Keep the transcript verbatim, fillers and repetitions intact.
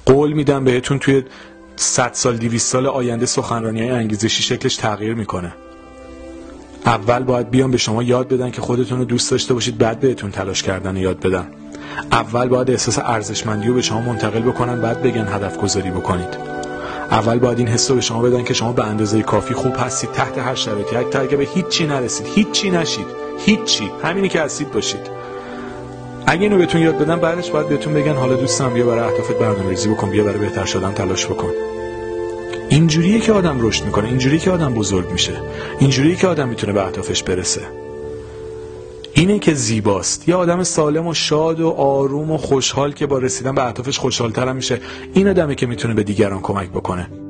قول میدم بهتون توی صد سال دویست سال آینده سخنرانی‌های انگیزشی شکلش تغییر میکنه. اول باید بیان به شما یاد بدن که خودتون رو دوست داشته باشید، بعد بهتون تلاش کردن یاد بدن. اول باید احساس ارزشمندی رو به شما منتقل بکنن، بعد بگن هدف گذاری بکنید. اول باید این حس رو به شما بدن که شما به اندازه کافی خوب هستید تحت هر شرایطی، حتی اگه به هیچ چی نرسید، هیچ چی نشید، هیچ چی، همینی که هستید باشید. اگه اینو بهتون یاد بدن، بعدش باید بهتون بگن حالا دوستم بیا برای اهدافت برنامه‌ریزی بکن، بیا برای بهتر شدن تلاش بکن. اینجوریه که آدم رشد میکنه، اینجوریه که آدم بزرگ میشه، اینجوریه که آدم میتونه به اهدافش برسه. اینه که زیباست. یه آدم سالم و شاد و آروم و خوشحال که با رسیدن به اهدافش خوشحال‌تر میشه، این آدمه که میتونه به دیگران کمک بکنه.